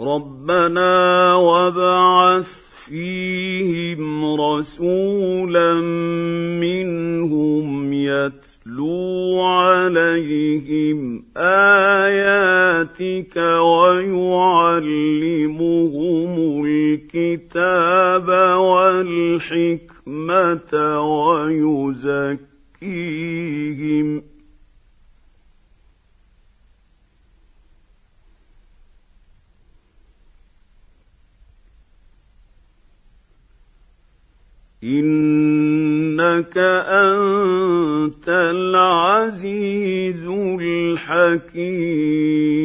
ربنا وابعث فيهم رسولا منهم يتلو عليهم آياتك ويعلمهم الكتاب والحكمة ويزكيهم إنك أنت العزيز الحكيم.